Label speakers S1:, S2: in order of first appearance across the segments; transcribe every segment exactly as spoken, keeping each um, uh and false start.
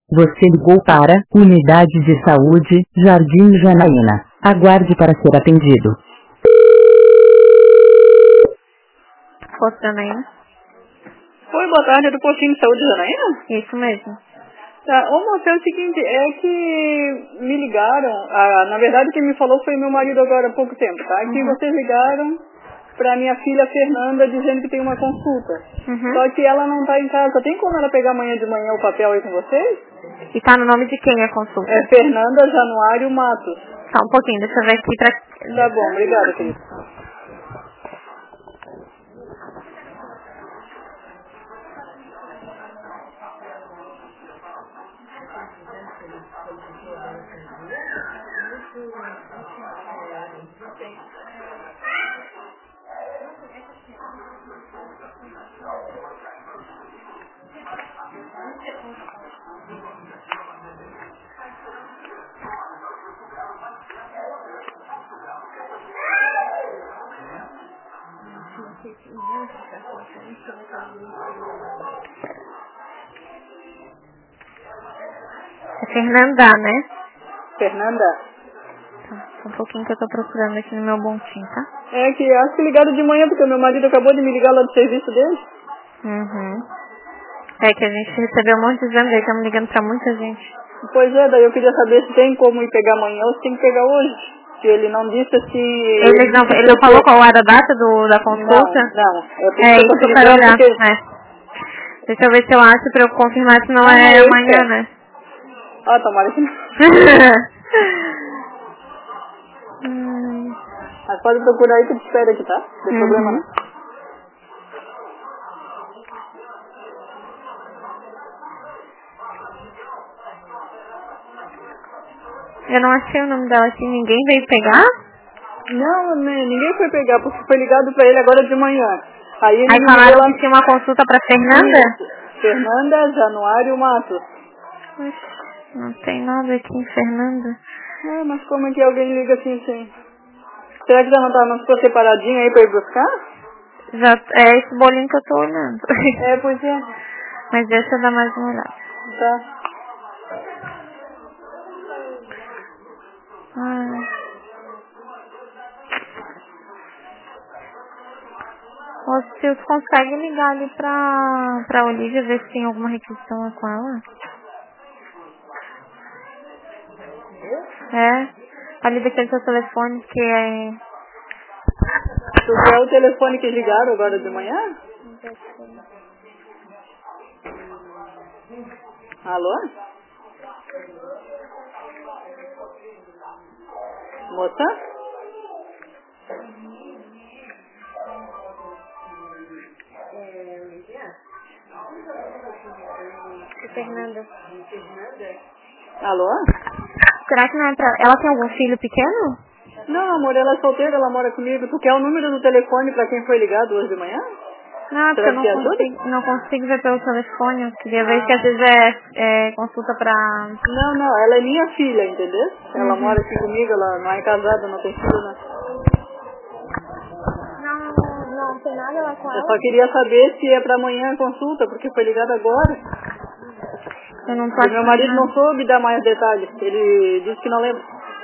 S1: Você ligou para Unidade de Saúde, Jardim Janaína. Aguarde para ser atendido.
S2: Posto Janaína?
S3: Oi, boa tarde, é do Postinho de Saúde Janaína?
S2: Isso mesmo.
S3: Tá, ô moça, é o seguinte, é que me ligaram, ah, na verdade quem me falou foi meu marido agora há pouco tempo, tá? Que
S2: Uhum.
S3: vocês ligaram pra minha filha Fernanda dizendo que tem uma consulta.
S2: Uhum.
S3: Só que ela não tá em casa. Tem como ela pegar amanhã de manhã o papel aí com vocês?
S2: E tá no nome de quem a consulta?
S3: É Fernanda Januário Matos.
S2: Só um pouquinho, deixa eu ver aqui pra...
S3: Tá bom, obrigada, querida.
S2: É Fernanda, né?
S3: Fernanda?
S2: Tá, só um pouquinho que eu tô procurando aqui no meu bontinho, tá?
S3: É que acho que ligaram de manhã, porque meu marido acabou de me ligar lá do serviço dele.
S2: Uhum. É que a gente recebeu um monte de exame, daí estamos ligando pra muita gente.
S3: Pois é, daí eu queria saber se tem como ir pegar amanhã ou se tem que pegar hoje. Que ele não disse se...
S2: Ele não, ele não falou qual era a data do, da consulta?
S3: Não, não. É, por
S2: É
S3: isso
S2: isso
S3: que
S2: que
S3: eu
S2: eu
S3: tô
S2: quero
S3: ligando,
S2: olhar,
S3: porque...
S2: né? Deixa eu ver se eu acho pra eu confirmar se não
S3: Ah,
S2: é
S3: não, eu
S2: amanhã,
S3: espero.
S2: né?
S3: Ah, tomara que não.
S2: hum.
S3: Mas pode procurar aí que eu te espero aqui, tá? Não tem problema
S2: Uhum.
S3: não.
S2: Eu não achei o nome dela aqui, ninguém veio pegar?
S3: Não, né, ninguém foi pegar, porque foi ligado pra ele agora de manhã. Aí ele
S2: Aí
S3: me ligou
S2: falaram
S3: lá...
S2: que tinha uma consulta pra Fernanda?
S3: Isso. Fernanda Januário Matos.
S2: Oxe, não tem nada aqui em Fernanda.
S3: Ah, mas como é que alguém liga assim, assim? Será que já não tá, não ficou separadinho aí pra ir buscar?
S2: Já, é esse bolinho que eu tô olhando.
S3: É, pois é.
S2: Mas deixa eu dar mais uma olhada.
S3: Tá.
S2: Ai. Ô, se você consegue ligar ali pra, pra Olivia, ver se tem alguma requisição com ela? É. Ali daquele seu telefone que é...
S3: Tu quer o telefone que ligaram agora de manhã? Alô? Moça?
S2: Fernanda.
S3: Alô?
S2: Será que não é pra... Ela tem algum filho pequeno?
S3: Não, amor, ela é solteira, ela mora comigo. Tu quer o número do telefone pra quem foi ligado hoje de manhã?
S2: Não, é porque
S3: Será
S2: eu
S3: que
S2: não
S3: te ajuda?
S2: consigo, não consigo ver pelo telefone. Eu queria ver que às vezes é, é consulta pra...
S3: Não, não, ela é minha filha, entendeu? Ela
S2: Uhum.
S3: mora aqui comigo, ela não é casada, não tem filho, não.
S2: Não, não tem nada lá com
S3: Eu
S2: ela.
S3: só queria saber se é pra amanhã a consulta, porque foi ligado agora.
S2: Eu não tô
S3: E meu
S2: achando
S3: marido não
S2: nada.
S3: soube dar mais detalhes. Ele disse que não lembra.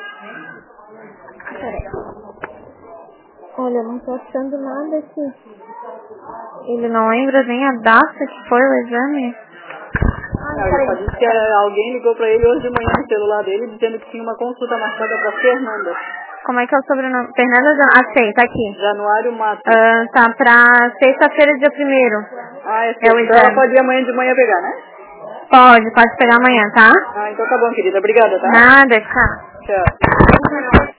S2: Peraí. Olha, eu não tô achando nada aqui. Ele não lembra nem a data que foi o exame? Ai,
S3: Não, ele só disse que eh, alguém ligou pra ele hoje de manhã no celular dele dizendo que tinha uma consulta marcada pra Fernanda.
S2: Como é que é o sobrenome? Fernanda Jan... Ah, sei, tá aqui.
S3: Januário Matos.
S2: Ah, tá pra sexta-feira, dia primeiro.
S3: Ah, é
S2: É o
S3: certo. Então ela
S2: exame.
S3: pode ir amanhã de manhã pegar, né?
S2: Pode, pode pegar amanhã, tá?
S3: Ah, então tá bom, querida. Obrigada, tá?
S2: Nada, tchau.
S3: Tchau.